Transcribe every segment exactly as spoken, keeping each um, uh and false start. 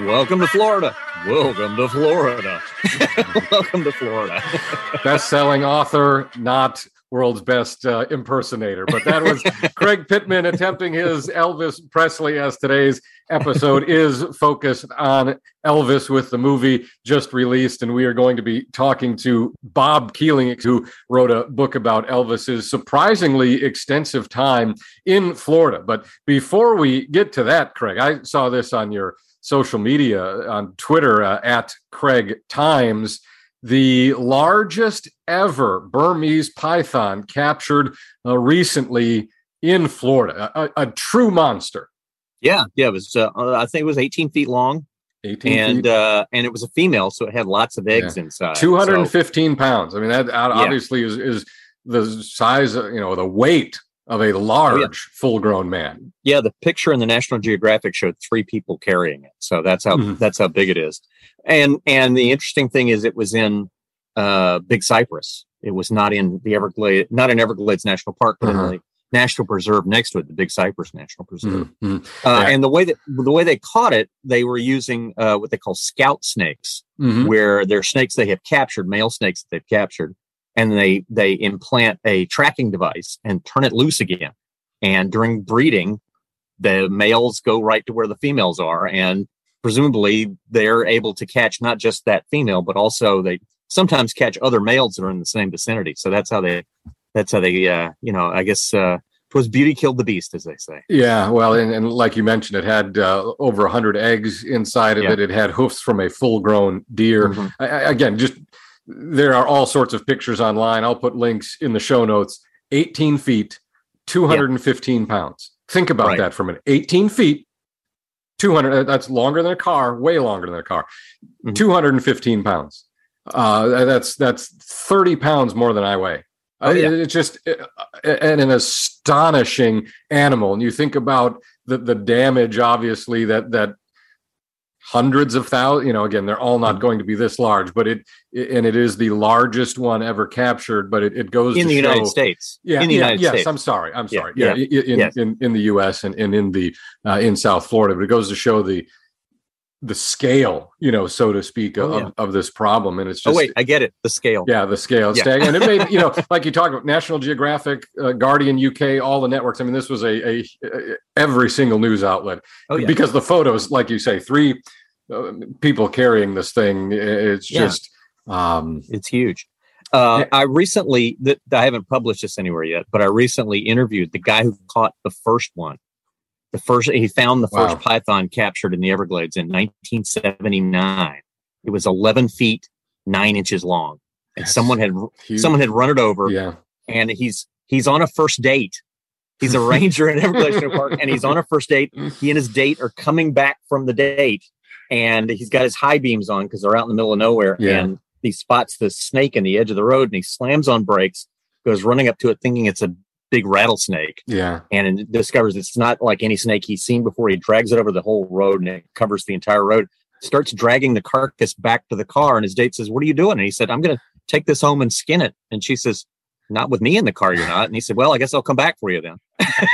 Welcome to Florida. Welcome to Florida. Welcome to Florida. Best-selling author, not world's best uh, impersonator. But that was Craig Pittman attempting his Elvis Presley, as today's episode is focused on Elvis with the movie just released. And we are going to be talking to Bob Keeling, who wrote a book about Elvis's surprisingly extensive time in Florida. But before we get to that, Craig, I saw this on your social media on Twitter uh, at Craig Times. The largest ever Burmese python captured uh, recently in Florida, a, a true monster. Yeah, yeah, it was. Uh, I think it was eighteen feet long, eighteen and feet. Uh, and it was a female, so it had lots of eggs Yeah. inside. two hundred fifteen so, pounds. I mean, that obviously yeah. is, is the size, of, you know, the weight of a large, oh, yeah. full-grown man. Yeah, the picture in the National Geographic showed three people carrying it, so that's how mm-hmm. that's how big it is. And and the interesting thing is, it was in uh, Big Cypress. It was not in the Everglades, not in Everglades National Park, but uh-huh. in the National Preserve next to it, the Big Cypress National Preserve. Mm-hmm. Uh, yeah. And the way that the way they caught it, they were using uh, what they call scout snakes, mm-hmm. where they're snakes they have captured, male snakes that they've captured. And they, they implant a tracking device and turn it loose again. And during breeding, the males go right to where the females are. And presumably they're able to catch not just that female, but also they sometimes catch other males that are in the same vicinity. So that's how they, that's how they, uh, you know, I guess, uh, twas beauty killed the beast, as they say. Yeah, well, and, and like you mentioned, it had uh, over one hundred eggs inside of yeah. it. It had hoofs from a full-grown deer. Mm-hmm. I, I, again, just... there are all sorts of pictures online. I'll put links in the show notes. eighteen feet, two hundred fifteen yeah. pounds. Think about right. that for a minute. eighteen feet, two hundred. That's longer than a car, way longer than a car. Mm-hmm. two hundred fifteen pounds. Uh, that's that's thirty pounds more than I weigh. Oh, yeah. it, it's just uh, an, an astonishing animal. And you think about the, the damage, obviously, that that hundreds of thousands, you know, again, they're all not going to be this large, but it, it and it is the largest one ever captured, but it, it goes in to the show, United States. Yeah, in the yeah, United yes, States. I'm sorry. I'm sorry. Yeah, yeah, yeah. In, yes. in in the U S and, and in the uh, in South Florida, but it goes to show the the scale, you know, so to speak, of, oh, yeah. of this problem. And it's just, oh wait, I get it. The scale. Yeah, the scale. Yeah. And it made, you know, like you talk about National Geographic, uh, Guardian U K, all the networks. I mean, this was a, a, a every single news outlet oh, yeah. because the photos, like you say, three uh, people carrying this thing. It's yeah. just, um, it's huge. Uh, I recently, th- I haven't published this anywhere yet, but I recently interviewed the guy who caught the first one. The first, he found the first wow. python captured in the Everglades in nineteen seventy-nine. It was eleven feet, nine inches long. And That's someone had, huge. someone had run it over. Yeah. And he's, he's on a first date. He's a ranger in Everglades National Park, and he's on a first date. He and his date are coming back from the date, and he's got his high beams on because they're out in the middle of nowhere. Yeah. And he spots the snake in the edge of the road, and he slams on brakes, goes running up to it thinking it's a big rattlesnake. Yeah. And it discovers it's not like any snake he's seen before. He drags it over the whole road, and it covers the entire road, starts dragging the carcass back to the car. And his date says, "What are you doing?" And he said, "I'm going to take this home and skin it." And she says, "Not with me in the car, you're not." And he said, "Well, I guess I'll come back for you then."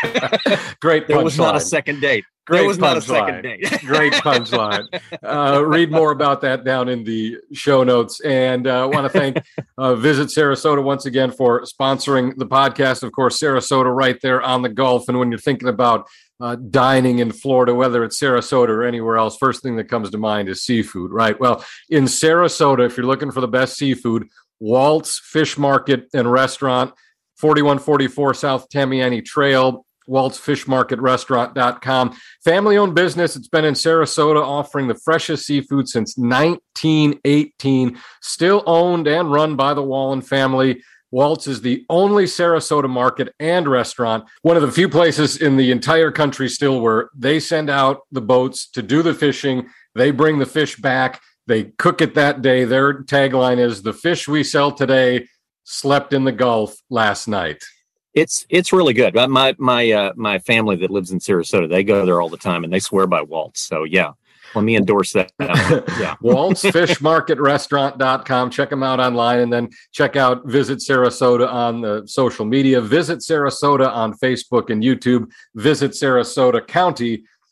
Great. There was not line. a second date. Great there was not a line. second date. Great punchline. Uh, read more about that down in the show notes. And I uh, want to thank uh, Visit Sarasota once again for sponsoring the podcast. Of course, Sarasota right there on the Gulf. And when you're thinking about uh, dining in Florida, whether it's Sarasota or anywhere else, first thing that comes to mind is seafood, right? Well, in Sarasota, if you're looking for the best seafood, Walt's Fish Market and Restaurant, forty-one forty-four South Tamiami Trail, waltz fish market restaurant dot com. Family-owned business. It's been in Sarasota offering the freshest seafood since nineteen eighteen. Still owned and run by the Wallen family. Waltz is the only Sarasota market and restaurant, one of the few places in the entire country still where they send out the boats to do the fishing. They bring the fish back. They cook it that day. Their tagline is, "The fish we sell today slept in the Gulf last night." It's it's really good. My my uh, my family that lives in Sarasota, they go there all the time, and they swear by Waltz. So yeah, let me endorse that. Yeah, waltz fish market restaurant dot com. Check them out online, and then check out Visit Sarasota on the social media. Visit Sarasota on Facebook and YouTube. Visit Sarasota County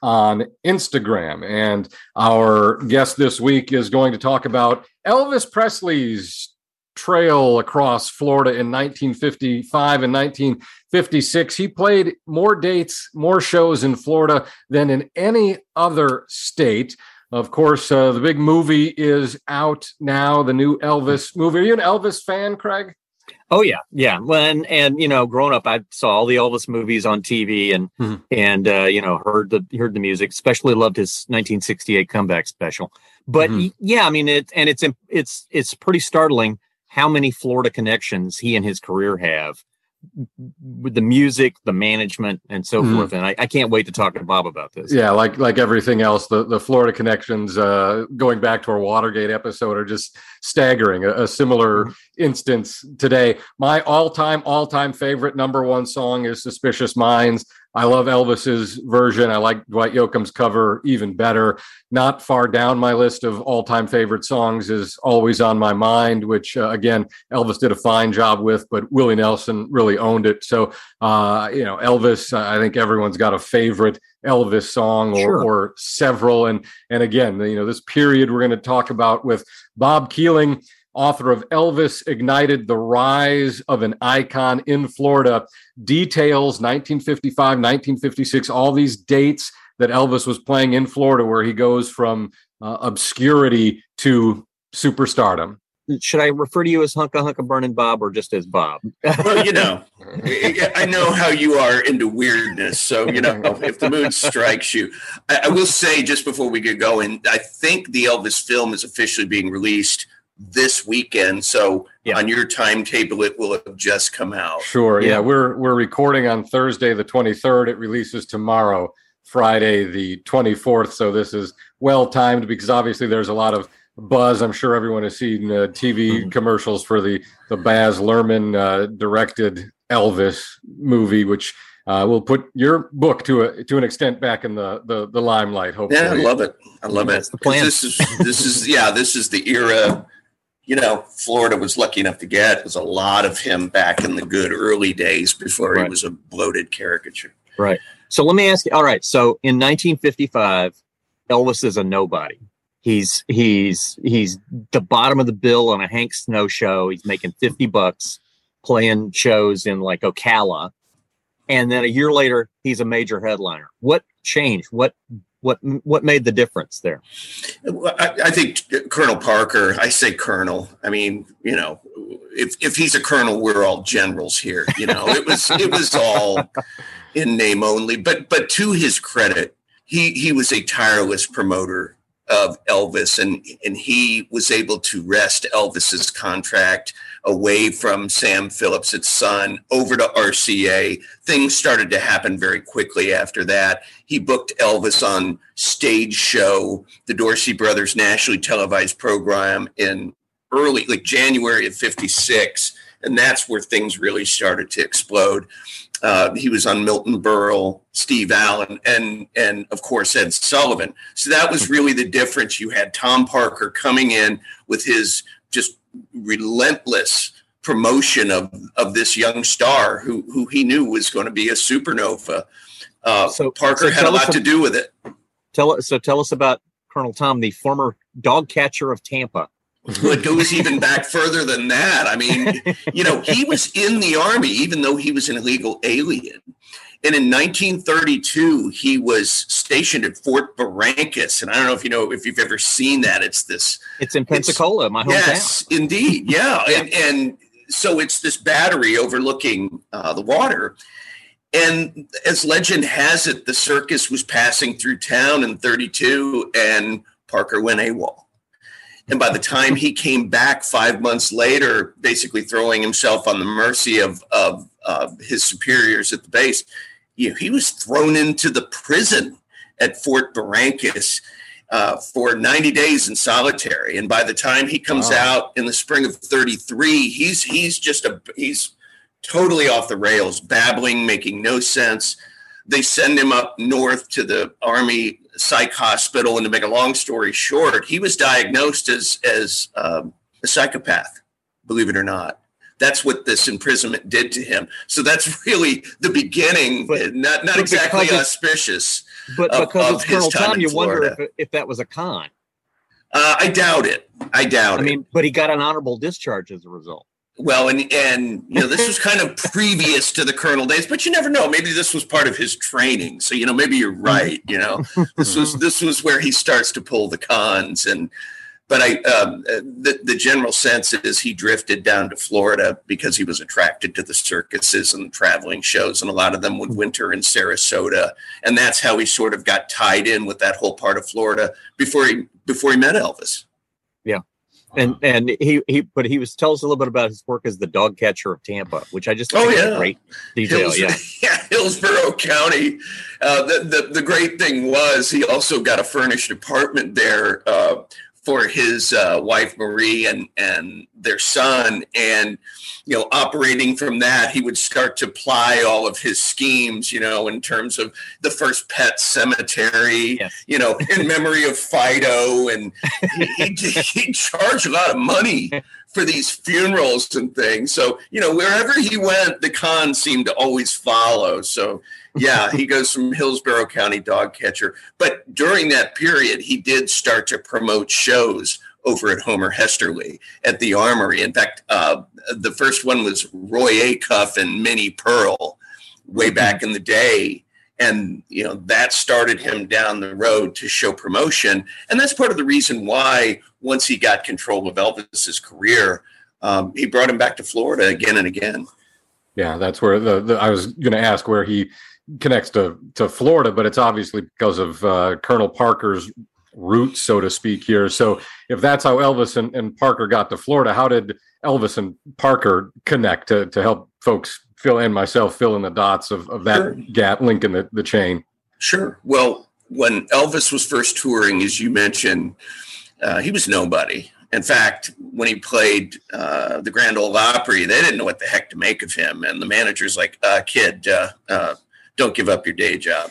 on Instagram. And our guest this week is going to talk about Elvis Presley's trail across Florida in nineteen fifty-five and nineteen fifty-six. He played more dates, more shows in Florida than in any other state. Of course, uh, the big movie is out now, the new Elvis movie. Are you an Elvis fan, Craig? Oh yeah, yeah. Well, and, and you know, growing up, I saw all the Elvis movies on T V, and mm-hmm. and uh, you know, heard the heard the music. Especially loved his nineteen sixty-eight comeback special. But mm-hmm. yeah, I mean, it and it's it's it's pretty startling how many Florida connections he and his career have with the music, the management, and so mm-hmm. forth. And I, I can't wait to talk to Bob about this. Yeah, like like everything else, the, the Florida connections, uh, going back to our Watergate episode, are just staggering. A, a similar mm-hmm. instance today. My all-time, all-time favorite number one song is Suspicious Minds. I love Elvis's version. I like Dwight Yoakam's cover even better. Not far down my list of all-time favorite songs is Always on My Mind, which, uh, again, Elvis did a fine job with, but Willie Nelson really owned it. So, uh, you know, Elvis, I think everyone's got a favorite Elvis song or, sure. or several. And, and again, you know, this period we're going to talk about with Bob Keeling, author of Elvis Ignited the Rise of an Icon in Florida, details nineteen fifty-five, nineteen fifty-six, all these dates that Elvis was playing in Florida, where he goes from uh, obscurity to superstardom. Should I refer to you as Hunka Hunka Burning Bob or just as Bob? Well, you know, I know how you are into weirdness. So, you know, if the mood strikes you, I, I will say just before we get going, I think the Elvis film is officially being released this weekend. So yeah. on your timetable, it will have just come out. Sure. Yeah. yeah. We're, we're recording on Thursday, the twenty-third. It releases tomorrow, Friday, the twenty-fourth. So this is well timed because obviously there's a lot of buzz. I'm sure everyone has seen uh, T V mm-hmm. commercials for the, the Baz Luhrmann uh, directed Elvis movie, which uh, will put your book to a, to an extent back in the, the, the limelight. Hopefully. Yeah. I love it. I love That's it. The plan. This is, this is, yeah, this is the era, you know, Florida was lucky enough to get. It was a lot of him back in the good early days before right. he was a bloated caricature. Right. So let me ask you, all right. So in nineteen fifty-five, Elvis is a nobody. He's, he's, he's the bottom of the bill on a Hank Snow show. He's making fifty bucks playing shows in like Ocala. And then a year later, he's a major headliner. What changed? What, What what made the difference there? I, I think Colonel Parker, I say Colonel. I mean, you know, if if he's a colonel, we're all generals here. You know, it was it was all in name only. But but to his credit, he he was a tireless promoter of Elvis, and and he was able to wrest Elvis's contract away from Sam Phillips, its son, over to R C A. Things started to happen very quickly after that. He booked Elvis on Stage Show, the Dorsey Brothers nationally televised program in early, like January of fifty-six. And that's where things really started to explode. Uh, he was on Milton Berle, Steve Allen, and, and of course, Ed Sullivan. So that was really the difference. You had Tom Parker coming in with his just relentless promotion of, of this young star who, who he knew was going to be a supernova. Uh, so Parker so had a lot to do with it. Tell us, so tell us about Colonel Tom, the former dog catcher of Tampa. Well, it goes even back further than that. I mean, you know, he was in the Army, even though he was an illegal alien. And in nineteen thirty-two, he was stationed at Fort Barrancas. And I don't know if you know, if you've ever seen that. It's this. It's in Pensacola, it's, my hometown. Yes, indeed. Yeah. and, and so it's this battery overlooking uh, the water. And as legend has it, the circus was passing through town in thirty-two and Parker went AWOL. And by the time he came back five months later, basically throwing himself on the mercy of, of, of his superiors at the base, you know, he was thrown into the prison at Fort Barrancas uh, for ninety days in solitary. And by the time he comes wow. out in the spring of thirty-three, he's he's just a he's totally off the rails, babbling, making no sense. They send him up north to the Army psych hospital. And to make a long story short, he was diagnosed as, as um, a psychopath, believe it or not. That's what this imprisonment did to him. So that's really the beginning, but, not not exactly auspicious. But of, because of it's Colonel Tom, you Florida. wonder if, if that was a con. Uh, I doubt it. I doubt I it. I mean, but he got an honorable discharge as a result. Well, and, and, you know, this was kind of previous to the Colonel days, but you never know. Maybe this was part of his training. So, you know, maybe you're right. You know, this was, this was where he starts to pull the cons. And, but I, um, the, the general sense is he drifted down to Florida because he was attracted to the circuses and traveling shows. And a lot of them would winter in Sarasota. And that's how he sort of got tied in with that whole part of Florida before he, before he met Elvis. Yeah. And and he, he but he was tell us a little bit about his work as the dog catcher of Tampa, which I just think oh is yeah a great detail. Hills, yeah, yeah, Hillsborough County. Uh, the, the the great thing was he also got a furnished apartment there uh, for his uh, wife Marie and and their son, and you know, operating from that, he would start to ply all of his schemes, you know, in terms of the first pet cemetery, yes. you know, in memory of Fido. And he, he, he charged a lot of money for these funerals and things. So, you know, wherever he went, the con seemed to always follow. So, yeah, he goes from Hillsborough County dog catcher. But during that period, he did start to promote shows over at Homer Hesterly at the Armory. In fact, uh, the first one was Roy Acuff and Minnie Pearl way back in the day. And, you know, that started him down the road to show promotion. And that's part of the reason why once he got control of Elvis's career, um, he brought him back to Florida again and again. Yeah, that's where the, the I was going to ask where he connects to, to Florida, but it's obviously because of uh, Colonel Parker's roots, so to speak, here. So if that's how Elvis and, and Parker got to Florida, how did Elvis and Parker connect to, to help folks fill and myself fill in the dots of, of that sure. gap link in the, the chain? Sure. Well, when Elvis was first touring, as you mentioned, uh, he was nobody. In fact, when he played uh, the Grand Ole Opry, they didn't know what the heck to make of him. And the manager's like, uh, kid, uh, uh, don't give up your day job.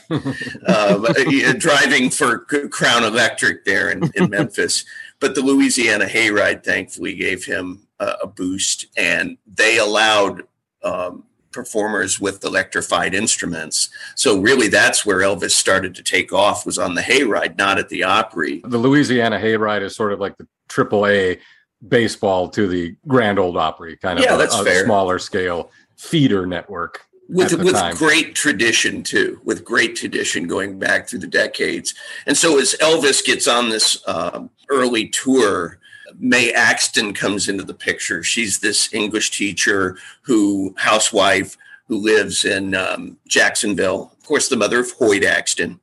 uh, driving for Crown Electric there in, in Memphis. But the Louisiana Hayride, thankfully, gave him a, a boost. And they allowed um, performers with electrified instruments. So really, that's where Elvis started to take off, was on the Hayride, not at the Opry. The Louisiana Hayride is sort of like the triple A baseball to the Grand Ole Opry, kind of yeah, a, that's a fair. smaller scale feeder network. With with time. great tradition, too, with great tradition going back through the decades. And so as Elvis gets on this um, early tour, Mae Axton comes into the picture. She's this English teacher who, housewife, who lives in um, Jacksonville, of course, the mother of Hoyt Axton.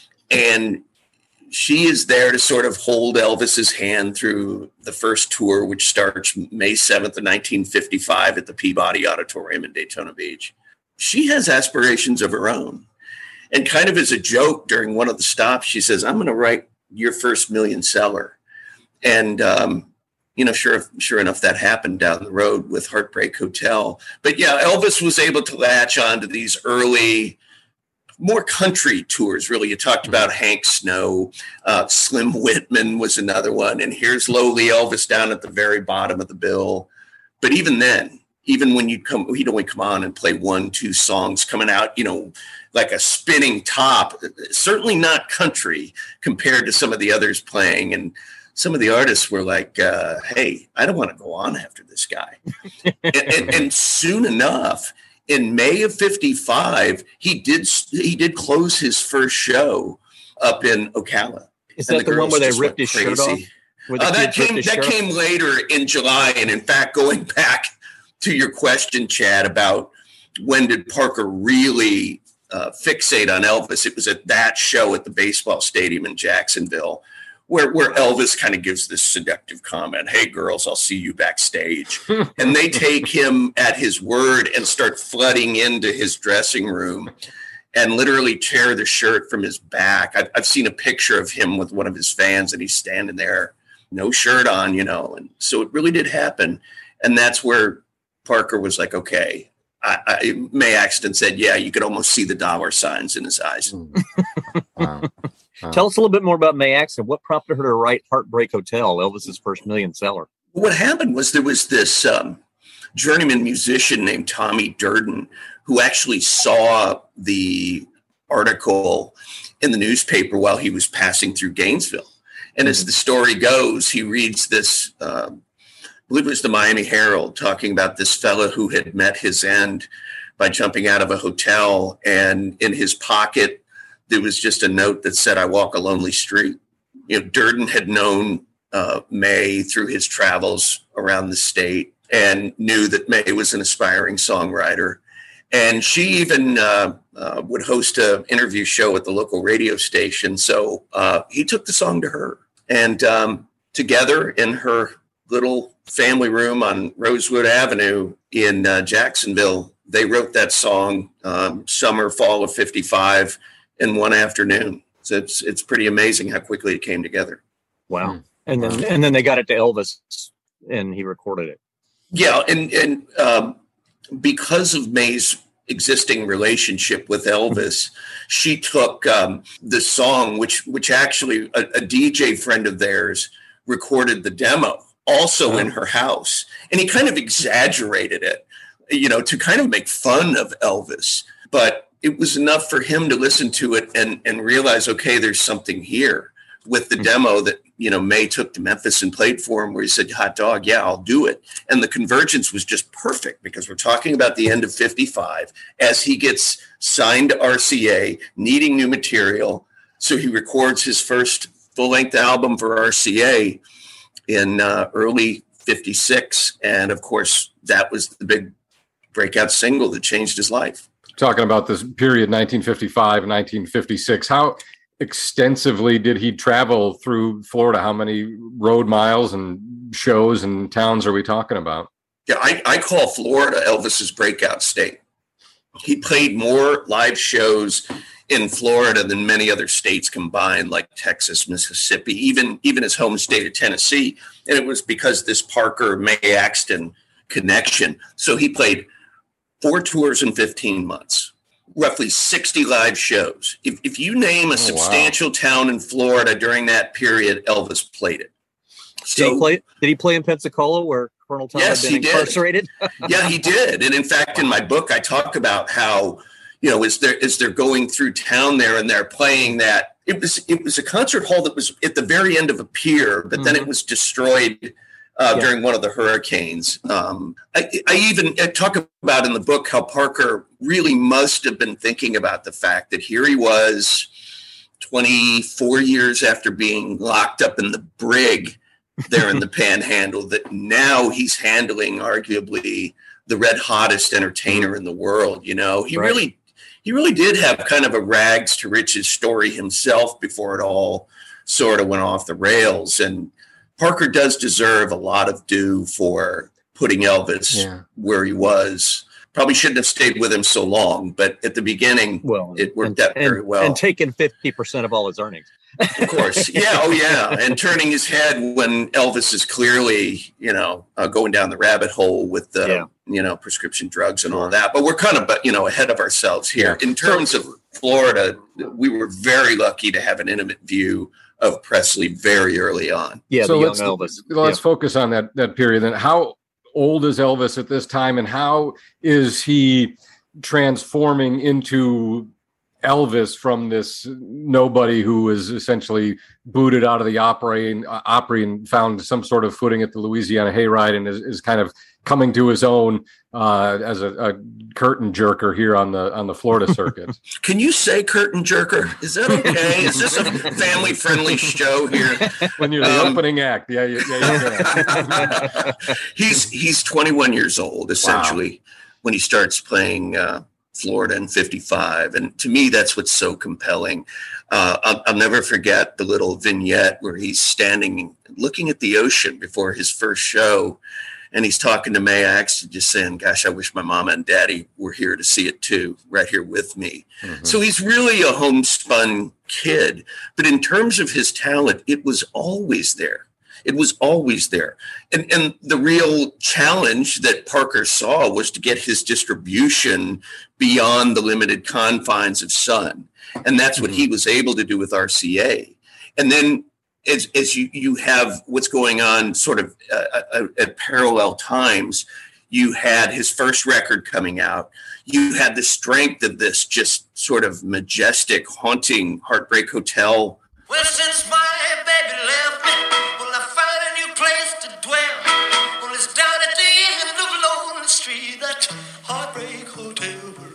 And she is there to sort of hold Elvis's hand through the first tour, which starts May seventh of nineteen fifty-five at the Peabody Auditorium in Daytona Beach. She has aspirations of her own. And kind of as a joke during one of the stops, she says, I'm going to write your first million seller. And, um, you know, sure, sure enough, that happened down the road with Heartbreak Hotel. But yeah, Elvis was able to latch on to these early, more country tours, really. You talked about Hank Snow, uh, Slim Whitman was another one. And here's lowly Elvis down at the very bottom of the bill. But even then, even when you'd come, he'd only come on and play one, two songs coming out, you know, like a spinning top, certainly not country compared to some of the others playing. And some of the artists were like, uh, hey, I don't want to go on after this guy. and, and, and soon enough, in May of fifty-five, he did, he did close his first show up in Ocala. Is that the, the one where they ripped his shirt off? Uh, that came, that came later in July. And in fact, going back to your question, Chad, about when did Parker really uh, fixate on Elvis, it was at that show at the baseball stadium in Jacksonville where, where Elvis kind of gives this seductive comment, hey, girls, I'll see you backstage. And they take him at his word and start flooding into his dressing room and literally tear the shirt from his back. I've, I've seen a picture of him with one of his fans, and he's standing there, no shirt on, you know. And so it really did happen. And that's where Parker was like, okay. I, I, Mae Axton said, yeah, you could almost see the dollar signs in his eyes. Wow. Wow. Tell us a little bit more about Mae Axton. What prompted her to write Heartbreak Hotel, Elvis's first million seller? What happened was there was this um, journeyman musician named Tommy Durden, who actually saw the article in the newspaper while he was passing through Gainesville. And mm-hmm. as the story goes, he reads this, uh, I believe it was the Miami Herald, talking about this fellow who had met his end by jumping out of a hotel. And in his pocket, there was just a note that said, "I walk a lonely street." You know, Durden had known uh, May through his travels around the state and knew that May was an aspiring songwriter. And she even uh, uh, would host an interview show at the local radio station. So uh, he took the song to her. And um, together in her little family room on Rosewood Avenue in uh, Jacksonville, they wrote that song, um, summer, fall of fifty-five, in one afternoon. So it's it's pretty amazing how quickly it came together. Wow. Mm. And then and then they got it to Elvis and he recorded it. Yeah. And, and um, because of May's existing relationship with Elvis, she took um, the song, which which actually a, a D J friend of theirs recorded the demo also oh. in her house. And he kind of exaggerated it, you know, to kind of make fun of Elvis. But it was enough for him to listen to it and, and realize, okay, there's something here with the mm-hmm. demo that, you know, May took to Memphis and played for him, where he said, "Hot dog, yeah, I'll do it." And the convergence was just perfect, because we're talking about the end of fifty-five as he gets signed to R C A, needing new material. So he records his first full-length album for R C A in uh, early fifty-six. And of course, that was the big breakout single that changed his life. Talking about this period, nineteen fifty-five, nineteen fifty-six, how extensively did he travel through Florida? How many road miles and shows and towns are we talking about? Yeah, I, I call Florida Elvis's breakout state. He played more live shows in Florida than many other states combined, like Texas, Mississippi, even, even his home state of Tennessee. And it was because this Parker May Axton connection. So he played four tours in fifteen months. Roughly sixty live shows. If if you name a oh, substantial wow. town in Florida during that period, Elvis played it. So, did he play? Did he play in Pensacola, where Colonel Tom yes, had been he incarcerated? Did. Yeah, he did. And in fact, in my book, I talk about how, you know, as they're as they're going through town there and they're playing that. It was it was a concert hall that was at the very end of a pier, but mm-hmm. then it was destroyed Uh, yeah. during one of the hurricanes. Um, I, I even I talk about in the book how Parker really must have been thinking about the fact that here he was twenty-four years after being locked up in the brig there in the Panhandle, that now he's handling arguably the red hottest entertainer in the world. You know, he right. really, he really did have kind of a rags to riches story himself before it all sort of went off the rails. And Parker does deserve a lot of due for putting Elvis yeah. where he was. Probably shouldn't have stayed with him so long, but at the beginning, well, it worked and, out very and, well. And taking fifty percent of all his earnings. Of course. Yeah. Oh, yeah. And turning his head when Elvis is clearly, you know, uh, going down the rabbit hole with the, yeah. you know, prescription drugs and all that. But we're kind of, you know, ahead of ourselves here. Yeah. In terms of Florida, we were very lucky to have an intimate view of Presley very early on. Yeah, so the young let's, Elvis. Let's yeah. focus on that that period. Then, how old is Elvis at this time, and how is he transforming into Elvis from this nobody who was essentially booted out of the Opry and, uh, Opry and found some sort of footing at the Louisiana Hayride and is, is kind of coming to his own uh, as a, a curtain jerker here on the on the Florida circuit? Can you say curtain jerker? Is that okay? Is this a family friendly show here? When you're the um, opening act, yeah, yeah, yeah. yeah. he's he's twenty-one years old essentially wow. when he starts playing Uh, Florida in fifty-five. And to me, that's what's so compelling. Uh, I'll, I'll never forget the little vignette where he's standing looking at the ocean before his first show. And he's talking to May Axton, just saying, gosh, I wish my mama and daddy were here to see it too, right here with me. Mm-hmm. So he's really a homespun kid. But in terms of his talent, it was always there. It was always there. And, and the real challenge that Parker saw was to get his distribution beyond the limited confines of Sun. And that's what he was able to do with R C A. And then as, as you, you have what's going on sort of uh, uh, at parallel times, You had his first record coming out. You had the strength of this just sort of majestic, haunting Heartbreak Hotel. Well, since my baby left me, well, I found a new place to dwell. Well, it's down at the end of Lonely Street, that Heartbreak Hotel.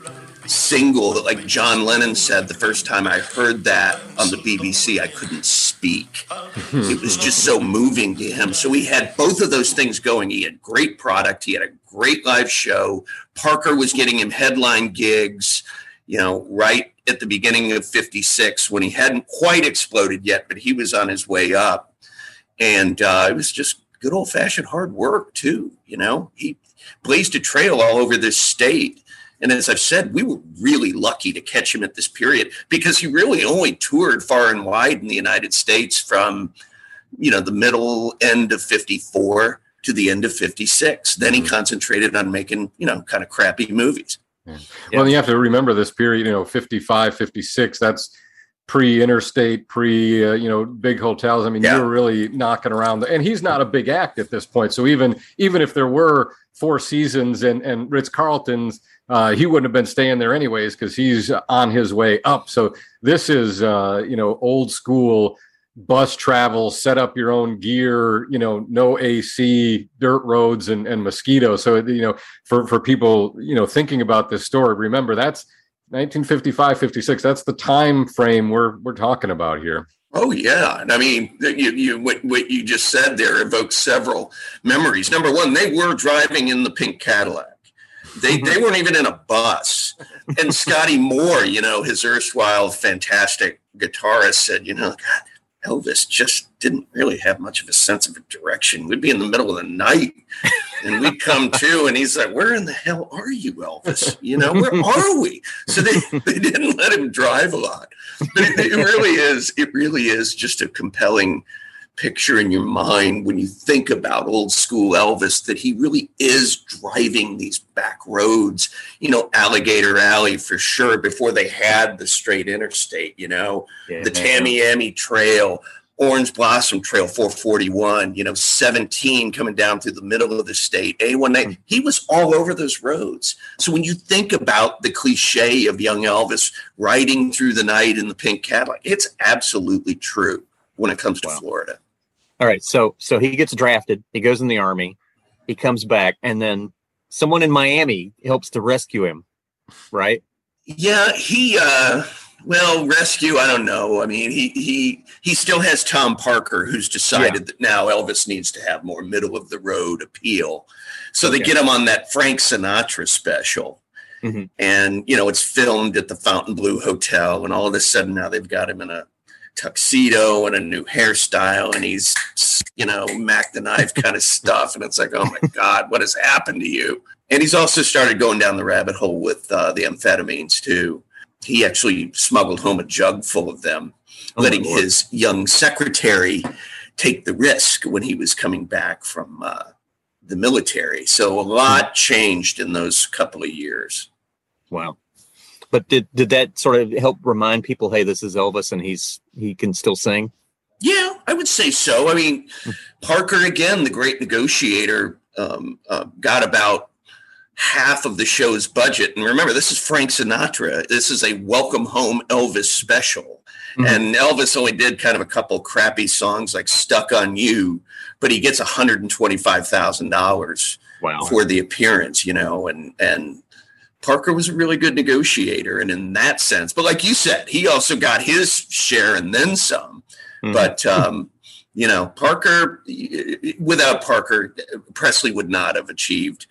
Single that, like John Lennon said, the first time I heard that on the B B C, I couldn't speak. It was just so moving to him. So he had both of those things going. He had great product. He had a great live show. Parker was getting him headline gigs, you know, right at the beginning of fifty-six when he hadn't quite exploded yet, but he was on his way up. And uh, it was just good old fashioned hard work too. You know, he blazed a trail all over this state. And as I've said, we were really lucky to catch him at this period because he really only toured far and wide in the United States from, you know, the middle end of fifty-four to the end of fifty-six. Then he concentrated on making, you know, kind of crappy movies. Yeah. Well, you have to remember this period, you know, fifty-five, fifty-six, that's pre-interstate, pre, uh, you know, big hotels. I mean, yeah. You're really knocking around. The, and he's not a big act at this point. So even even if there were Four Seasons and, and Ritz-Carlton's, uh, he wouldn't have been staying there anyways because he's on his way up. So this is, uh, you know, old school bus travel, set up your own gear, you know, no A C, dirt roads and, and mosquitoes. So, you know, for, for people, you know, thinking about this story, remember that's nineteen fifty-five, fifty-six. That's the time frame we're we're talking about here. Oh, yeah. And I mean, you, you, what, what you just said there evokes several memories. Number one, they were driving in the pink Cadillac. They they weren't even in a bus. And Scotty Moore, you know, his erstwhile fantastic guitarist said, you know, God, Elvis just didn't really have much of a sense of direction. We'd be in the middle of the night and we'd come to, and he's like, where in the hell are you, Elvis? You know, where are we? So they, they didn't let him drive a lot. But it, it really is, it really is just a compelling picture in your mind when you think about old school Elvis, that he really is driving these back roads, you know, Alligator Alley for sure, before they had the straight interstate, you know, yeah, the Tamiami Trail, Orange Blossom Trail, four forty-one, you know, seventeen coming down through the middle of the state, A eighteen. He was all over those roads. So when you think about the cliche of young Elvis riding through the night in the pink Cadillac, it's absolutely true when it comes to wow. Florida. All right. So, so he gets drafted, he goes in the Army, he comes back, and then someone in Miami helps to rescue him. Right. Yeah. He, uh, well, rescue, I don't know. I mean, he, he, he still has Tom Parker, who's decided yeah. that now Elvis needs to have more middle of the road appeal. So okay. they get him on that Frank Sinatra special. Mm-hmm. And, you know, it's filmed at the Fontainebleau Hotel, and all of a sudden now they've got him in a tuxedo and a new hairstyle, and he's, you know, Mac the Knife kind of stuff. And it's like, oh my God, what has happened to you? And he's also started going down the rabbit hole with uh, the amphetamines too. He actually smuggled home a jug full of them, oh, letting his young secretary take the risk when he was coming back from uh, the military. So a lot changed in those couple of years. Wow. But did, did that sort of help remind people, hey, this is Elvis and he's he can still sing? Yeah, I would say so. I mean, Parker, again, the great negotiator, um, uh, got about half of the show's budget. And remember, this is Frank Sinatra. This is a welcome home Elvis special. Mm-hmm. And Elvis only did kind of a couple crappy songs like Stuck on You, but he gets one hundred twenty-five thousand dollars wow. for the appearance, you know, and, and, Parker was a really good negotiator, and in that sense, but like you said, he also got his share and then some. Mm-hmm. But, um, you know, Parker, without Parker, Presley would not have achieved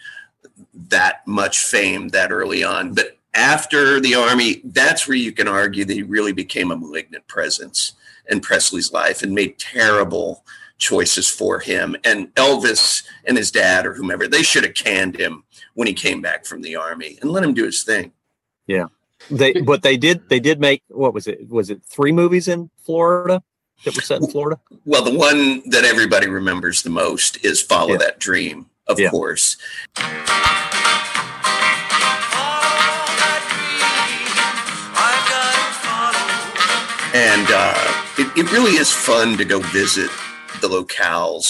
that much fame that early on. But after the Army, that's where you can argue that he really became a malignant presence in Presley's life and made terrible choices for him. And Elvis and his dad or whomever, they should have canned him when he came back from the Army and let him do his thing. Yeah. They, but they did, they did make, what was it? Was it three movies in Florida that were set in Florida? Well, the one that everybody remembers the most is Follow yeah. That Dream, of yeah. course. And uh, it, it really is fun to go visit the locales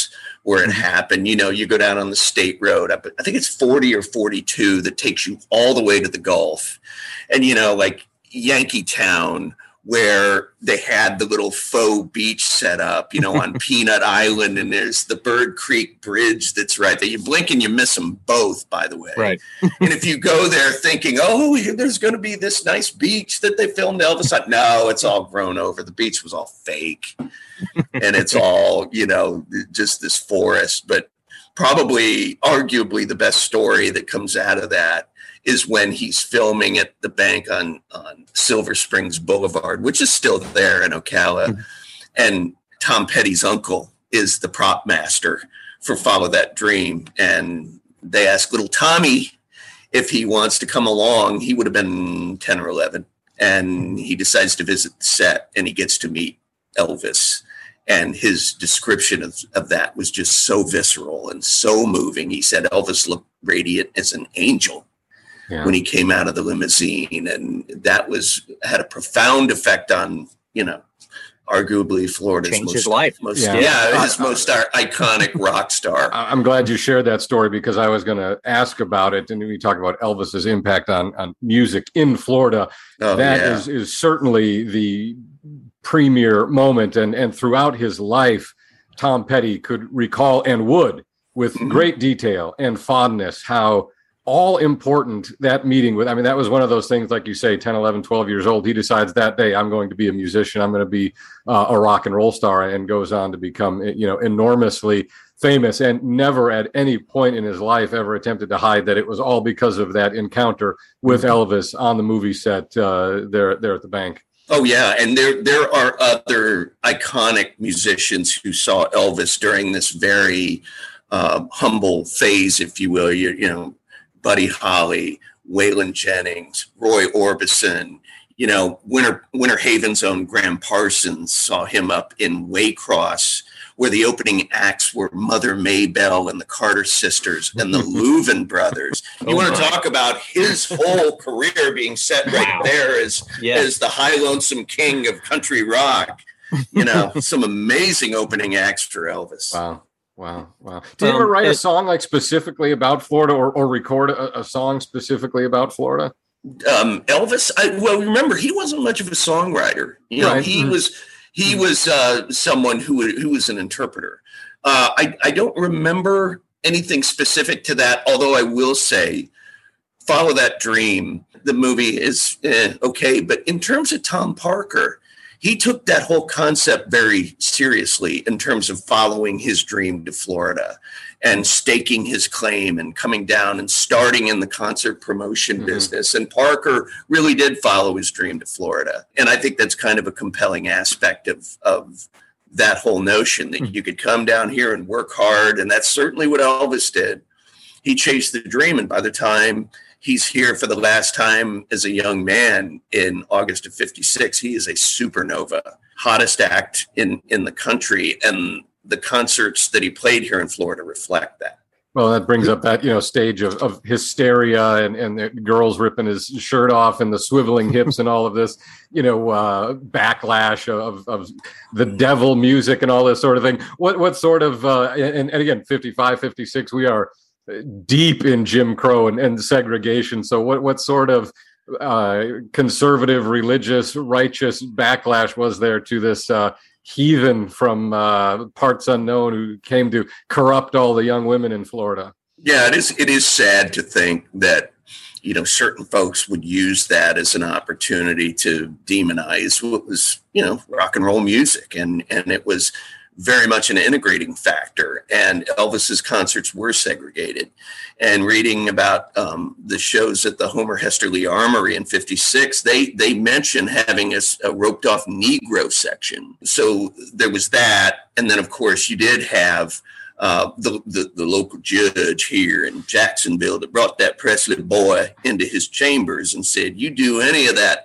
where it happened. You know, you go down on the state road up, I think it's forty or forty-two that takes you all the way to the Gulf. And, you know, like Yankeetown, where they had the little faux beach set up, you know, on Peanut Island, and there's the Bird Creek Bridge that's right there. You blink and you miss them both, by the way. Right. And if you go there thinking, oh, there's going to be this nice beach that they filmed Elvis on, no, it's all grown over. The beach was all fake. And it's all, you know, just this forest. But probably, arguably, the best story that comes out of that is when he's filming at the bank on, on Silver Springs Boulevard, which is still there in Ocala. Mm-hmm. And Tom Petty's uncle is the prop master for Follow That Dream. And they ask little Tommy if he wants to come along. He would have been ten or eleven. And he decides to visit the set, and he gets to meet Elvis. And his description of, of that was just so visceral and so moving. He said Elvis looked radiant as an angel. Yeah. When he came out of the limousine, and that was had a profound effect on, you know, arguably Florida's Changed most, his life. most yeah. yeah, his most iconic rock star. I'm glad you shared that story, because I was going to ask about it, and we talk about Elvis's impact on, on music in Florida. Oh, that yeah. is is certainly the premier moment, and and throughout his life, Tom Petty could recall and would, with mm-hmm. great detail and fondness, how all important that meeting with, I mean, that was one of those things, like you say, ten, eleven, twelve years old. He decides that day, I'm going to be a musician. I'm going to be uh, a rock and roll star, and goes on to become, you know, enormously famous, and never at any point in his life ever attempted to hide that it was all because of that encounter with Elvis on the movie set uh, there, there at the bank. Oh, yeah. And there there are other iconic musicians who saw Elvis during this very uh, humble phase, if you will. You, you know, Buddy Holly, Waylon Jennings, Roy Orbison, you know, Winter, Winter Haven's own Graham Parsons saw him up in Waycross, where the opening acts were Mother Maybelle and the Carter Sisters and the Louvin Brothers. You oh want to talk about his whole career being set right wow. there as, yes. as the high lonesome king of country rock. You know, some amazing opening acts for Elvis. Wow. Wow. Wow. Did you um, ever write it, a song like specifically about Florida, or, or record a, a song specifically about Florida? Um, Elvis, I, well, remember, he wasn't much of a songwriter. You know, right. he mm-hmm. was he was uh, someone who who was an interpreter. Uh, I, I don't remember anything specific to that, although I will say Follow That Dream, the movie is eh, okay. But in terms of Tom Parker, he took that whole concept very seriously in terms of following his dream to Florida and staking his claim and coming down and starting in the concert promotion mm-hmm. business. And Parker really did follow his dream to Florida. And I think that's kind of a compelling aspect of, of that whole notion that mm-hmm. you could come down here and work hard. And that's certainly what Elvis did. He chased the dream. And by the time he's here for the last time as a young man in August of fifty-six, he is a supernova, hottest act in, in the country. And the concerts that he played here in Florida reflect that. Well, that brings up that, you know, stage of, of hysteria and, and the girls ripping his shirt off and the swiveling hips and all of this, you know, uh, backlash of, of the devil music and all this sort of thing. What, what sort of, uh, and, and again, fifty-five, fifty-six, we are deep in Jim Crow and, and segregation. So what, what sort of uh, conservative, religious, righteous backlash was there to this uh, heathen from uh, parts unknown who came to corrupt all the young women in Florida? Yeah, it is. It is sad to think that, you know, certain folks would use that as an opportunity to demonize what was, you know, rock and roll music. And, and it was very much an integrating factor. And Elvis's concerts were segregated. And reading about um, the shows at the Homer Hesterly Armory in fifty-six, they they mention having a, a roped off Negro section. So there was that. And then, of course, you did have uh, the, the, the local judge here in Jacksonville that brought that Presley boy into his chambers and said, you do any of that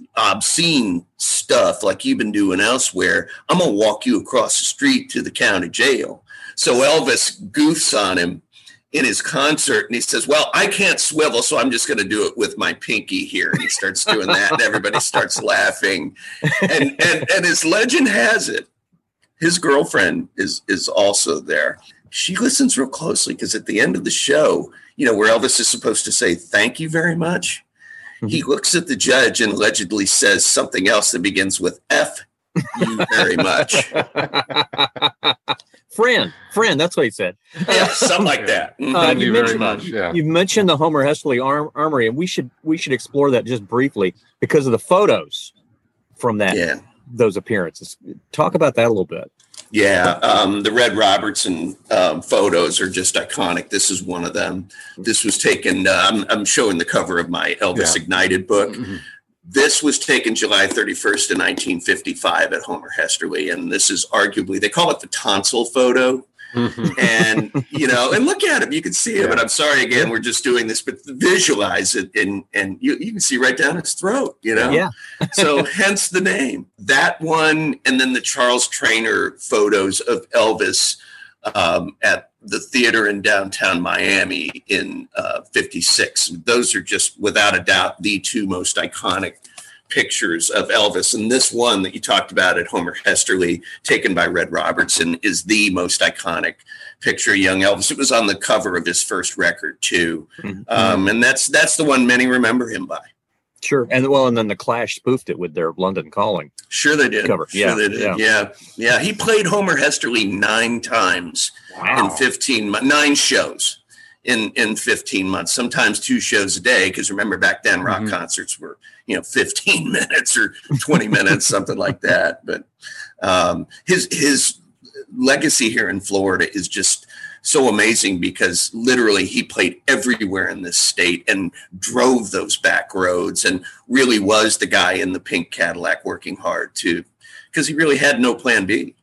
obscene stuff like you've been doing elsewhere, I'm going to walk you across the street to the county jail. So Elvis goofs on him in his concert and he says, well, I can't swivel, so I'm just going to do it with my pinky here. And he starts doing that and everybody starts laughing. And, and, and as legend has it, his girlfriend is, is also there. she listens real closely because at the end of the show, you know, where Elvis is supposed to say, thank you very much. Mm-hmm. He looks at the judge and allegedly says something else that begins with F you very much. friend, friend. That's what he said. Yeah, something like that. Mm-hmm. Uh, Thank you very much. Yeah. You mentioned the Homer Hesterly Arm- Armory, and we should we should explore that just briefly because of the photos from that yeah. those appearances. Talk about that a little bit. Yeah, um, the Red Robertson um, photos are just iconic. This is one of them. This was taken. Uh, I'm, I'm showing the cover of my Elvis yeah. Ignited book. Mm-hmm. This was taken July thirty-first in nineteen fifty-five at Homer Hesterly, and this is arguably, they call it the tonsil photo. Mm-hmm. And, you know, and look at him, you can see it, yeah. but I'm sorry, again, we're just doing this, but visualize it, and and you, you can see right down his throat, you know? Yeah. So hence the name. That one, and then the Charles Trainer photos of Elvis um, at the theater in downtown Miami in uh, fifty-six. Those are just, without a doubt, the two most iconic pictures of Elvis. And this one that you talked about at Homer Hesterly, taken by Red Robertson, is the most iconic picture of young Elvis. It was on the cover of his first record too. Mm-hmm. Um, and that's, that's the one many remember him by. Sure. And well, and then the Clash spoofed it with their London Calling. Sure they did. Cover. Sure yeah, they did. Yeah. yeah. Yeah. He played Homer Hesterly nine times wow. in fifteen months, nine shows in, in fifteen months, sometimes two shows a day. Cause remember back then rock mm-hmm. concerts were, you know, fifteen minutes or twenty minutes, something like that. But um, his, his legacy here in Florida is just so amazing because literally he played everywhere in this state and drove those back roads and really was the guy in the pink Cadillac working hard too, because he really had no plan B.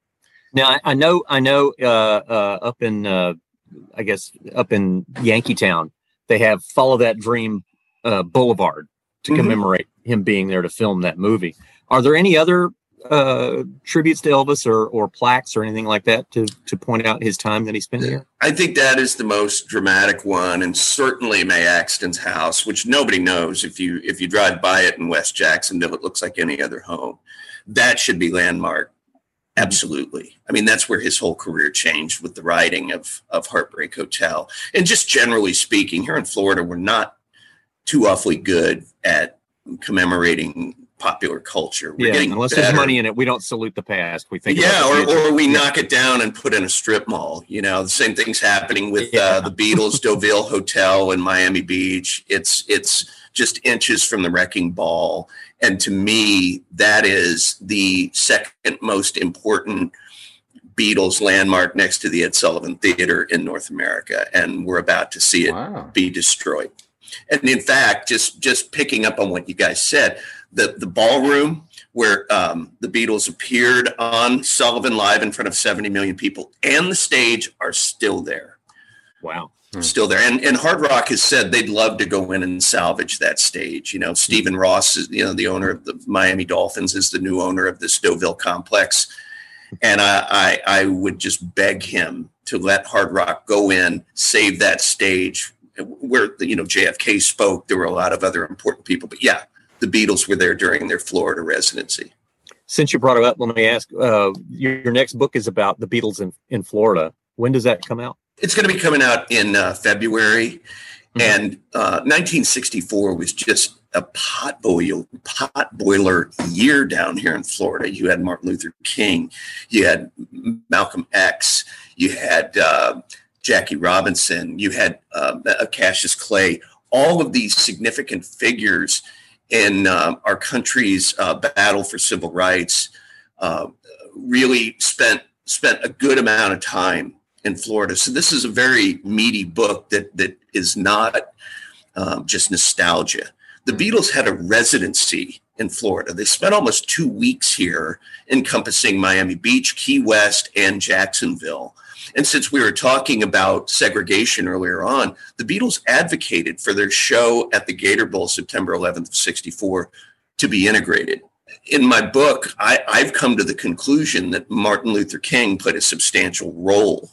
Now I know, I know uh, uh, up in, uh, I guess up in Yankeetown, they have Follow That Dream uh, Boulevard to mm-hmm. commemorate him being there to film that movie. Are there any other uh, tributes to Elvis or, or plaques or anything like that to, to point out his time that he spent here? I think that is the most dramatic one. And certainly Mae Axton's house, which nobody knows. If you, if you drive by it in West Jacksonville, it looks like any other home. That should be landmark. Absolutely. I mean, that's where his whole career changed with the writing of, of Heartbreak Hotel. And just generally speaking, here in Florida, we're not too awfully good at commemorating popular culture. We're yeah, getting unless better. There's money in it, we don't salute the past. We think, yeah, about the or, or we yeah. knock it down and put in a strip mall. You know, the same thing's happening with yeah. uh, the Beatles Deauville Hotel in Miami Beach. It's it's just inches from the wrecking ball, and to me, that is the second most important Beatles landmark next to the Ed Sullivan Theater in North America, and we're about to see it wow. be destroyed. And in fact, just just picking up on what you guys said, the, the ballroom where um, the Beatles appeared on Sullivan Live in front of seventy million people and the stage are still there. Wow. Hmm. Still there. And, and Hard Rock has said they'd love to go in and salvage that stage. You know, Stephen Ross is, you know, the owner of the Miami Dolphins, is the new owner of this Deauville complex. And I, I, I would just beg him to let Hard Rock go in, save that stage where, you know, J F K spoke. There were a lot of other important people, but yeah, the Beatles were there during their Florida residency. Since you brought it up, let me ask, uh, your, your next book is about the Beatles in, in Florida. When does that come out? It's going to be coming out in uh, February. Mm-hmm. And uh, nineteen sixty-four was just a pot boil, pot boiler year down here in Florida. You had Martin Luther King, you had Malcolm X, you had uh, Jackie Robinson, you had uh, Cassius Clay, all of these significant figures in uh, our country's uh, battle for civil rights uh, really spent spent a good amount of time in Florida. So this is a very meaty book that that is not um, just nostalgia. The Beatles had a residency in Florida. They spent almost two weeks here, encompassing Miami Beach, Key West, and Jacksonville. And since we were talking about segregation earlier on, the Beatles advocated for their show at the Gator Bowl, September eleventh of sixty-four, to be integrated. In my book, I, I've come to the conclusion that Martin Luther King played a substantial role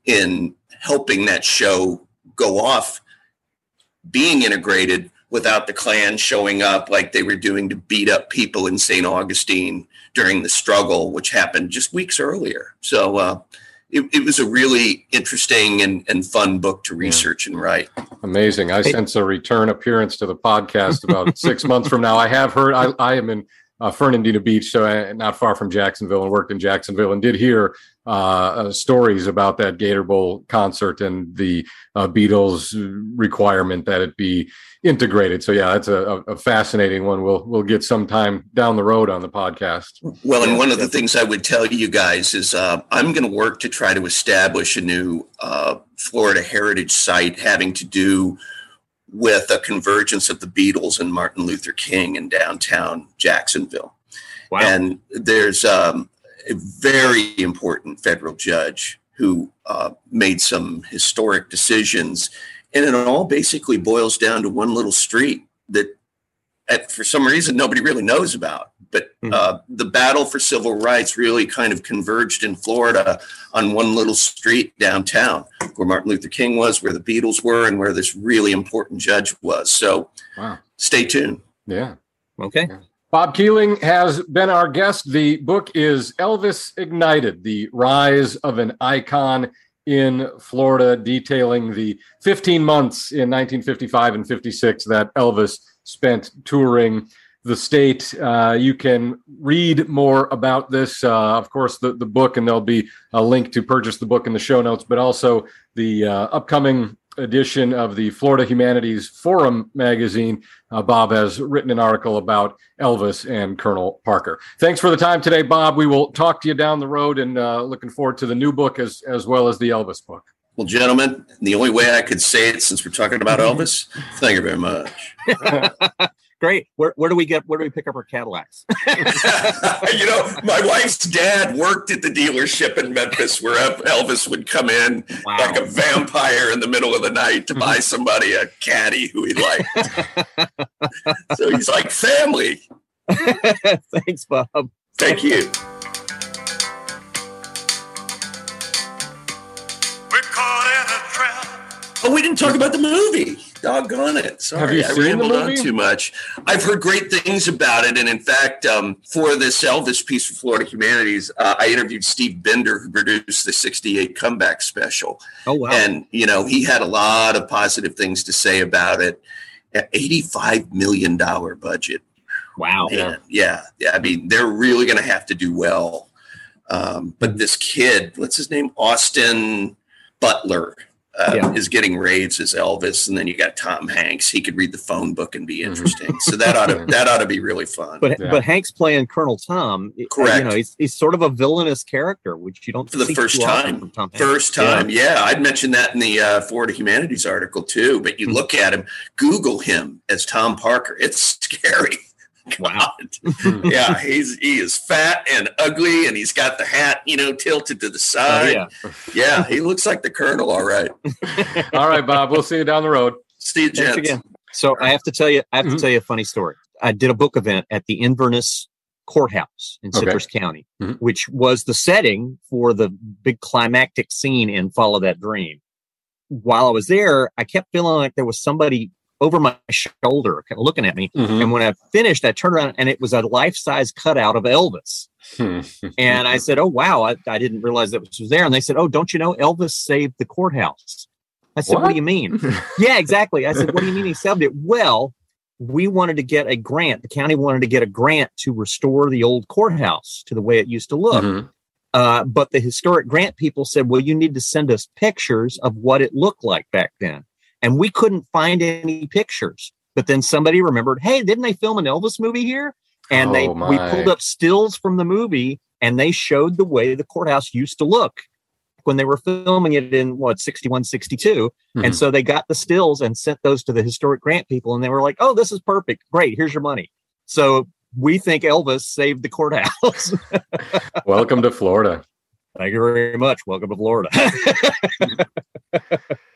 in helping that show go off being integrated without the Klan showing up like they were doing to beat up people in Saint Augustine during the struggle, which happened just weeks earlier. So, uh, it, it was a really interesting and, and fun book to research and write. Amazing. I sense a return appearance to the podcast about six months from now. I have heard, I, I am in uh, Fernandina Beach, so I, not far from Jacksonville, and worked in Jacksonville, and did hear uh, uh, stories about that Gator Bowl concert and the uh, Beatles requirement that it be integrated. So yeah, that's a, a fascinating one. We'll we'll get some time down the road on the podcast. Well, and one of the things I would tell you guys is uh, I'm going to work to try to establish a new uh, Florida heritage site having to do with a convergence of the Beatles and Martin Luther King in downtown Jacksonville. Wow. And there's um, a very important federal judge who uh, made some historic decisions. And it all basically boils down to one little street that, at, for some reason, nobody really knows about. But mm-hmm. uh, the battle for civil rights really kind of converged in Florida on one little street downtown, where Martin Luther King was, where the Beatles were, and where this really important judge was. So wow. Stay tuned. Yeah. Okay. Yeah. Bob Keeling has been our guest. The book is Elvis Ignited, The Rise of an Icon in Florida, detailing the fifteen months in nineteen fifty-five and fifty-six that Elvis spent touring the state. Uh, you can read more about this, uh, of course, the, the book, and there'll be a link to purchase the book in the show notes, but also the uh, upcoming edition of the Florida Humanities Forum magazine. Uh, Bob has written an article about Elvis and Colonel Parker. Thanks for the time today, Bob. We will talk to you down the road, and uh, looking forward to the new book as, as well as the Elvis book. Well, gentlemen, the only way I could say it, since we're talking about Elvis, thank you very much. Great. Where where do we get, where do we pick up our Cadillacs? You know, my wife's dad worked at the dealership in Memphis where Elvis would come in wow. like a vampire in the middle of the night to buy somebody a caddy who he liked. So he's like family. Thanks, Bob. Thank you. Oh, we didn't talk about the movie. Doggone it. Sorry, Have you I seen rambled the movie? on too much. I've heard great things about it. And in fact, um, for this Elvis piece for Florida Humanities, uh, I interviewed Steve Bender, who produced the sixty-eight comeback special. Oh, wow. And, you know, he had a lot of positive things to say about it. An eighty-five million dollars budget. Wow. Man, yeah. Yeah. I mean, they're really going to have to do well. Um, but this kid, what's his name? Austin Butler. Uh, yeah. is getting raised as Elvis, and then you got Tom Hanks. He could read the phone book and be interesting. Mm-hmm. So that ought to that ought to be really fun. But yeah. but Hank's playing Colonel Tom. Correct. You know, he's he's sort of a villainous character, which you don't for the first time. First time, yeah. yeah. I'd mentioned that in the uh, Florida Humanities article too. But you mm-hmm. look at him, Google him as Tom Parker. It's scary. Wow. Yeah, he's he is fat and ugly, and he's got the hat, you know, tilted to the side. Oh, yeah. Yeah, he looks like the Colonel. All right. All right, Bob. We'll see you down the road. See you, gents. Again. So I have to tell you, I have mm-hmm. to tell you a funny story. I did a book event at the Inverness Courthouse in Citrus okay. County, mm-hmm. which was the setting for the big climactic scene in Follow That Dream. While I was there, I kept feeling like there was somebody over my shoulder looking at me. Mm-hmm. And when I finished, I turned around and it was a life-size cutout of Elvis. And I said, oh, wow, I, I didn't realize that was there. And they said, oh, don't you know Elvis saved the courthouse? I said, what, what do you mean? Yeah, exactly. I said, what do you mean he saved it? Well, we wanted to get a grant. The county wanted to get a grant to restore the old courthouse to the way it used to look. Mm-hmm. Uh, but the historic grant people said, well, you need to send us pictures of what it looked like back then. And we couldn't find any pictures. But then somebody remembered, hey, didn't they film an Elvis movie here? And oh, they my. we pulled up stills from the movie, and they showed the way the courthouse used to look when they were filming it in, what, sixty-one, sixty-two. Mm-hmm. And so they got the stills and sent those to the historic grant people. And they were like, oh, this is perfect. Great. Here's your money. So we think Elvis saved the courthouse. Welcome to Florida. Thank you very much. Welcome to Florida.